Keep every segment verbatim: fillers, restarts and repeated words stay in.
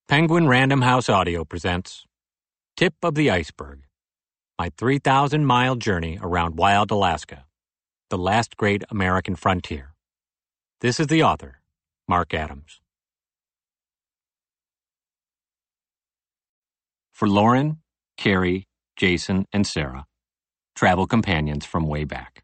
Penguin Random House Audio presents Tip of the Iceberg, my three thousand mile journey around wild Alaska, the last great American frontier. This is the author, Mark Adams. For Lauren, Carrie, Jason, and Sarah, travel companions from way back.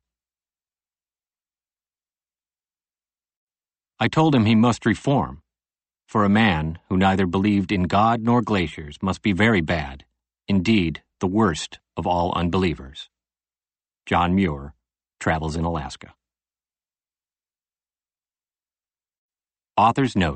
I told him he must reform. For a man who neither believed in God nor glaciers must be very bad, indeed the worst of all unbelievers. John Muir, Travels in Alaska. Author's Note: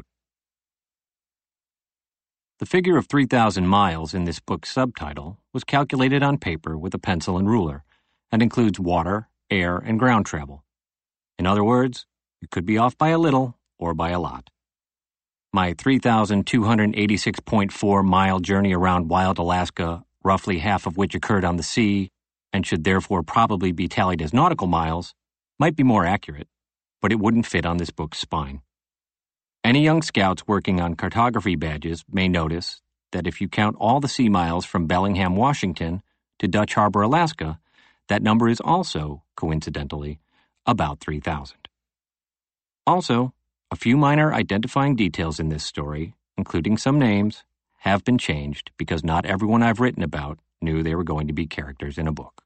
The figure of three thousand miles in this book's subtitle was calculated on paper with a pencil and ruler, and includes water, air, and ground travel. In other words, it could be off by a little or by a lot. My three thousand two hundred eighty-six point four mile journey around wild Alaska, roughly half of which occurred on the sea, and should therefore probably be tallied as nautical miles, might be more accurate, but it wouldn't fit on this book's spine. Any young scouts working on cartography badges may notice that if you count all the sea miles from Bellingham, Washington to Dutch Harbor, Alaska, that number is also, coincidentally, about three thousand. Also, a few minor identifying details in this story, including some names, have been changed because not everyone I've written about knew they were going to be characters in a book.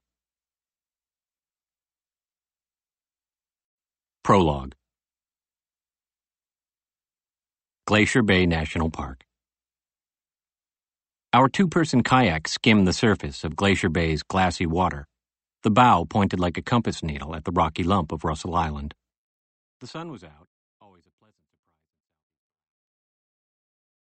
Prologue. Glacier Bay National Park. Our two-person kayak skimmed the surface of Glacier Bay's glassy water. The bow pointed like a compass needle at the rocky lump of Russell Island. The sun was out,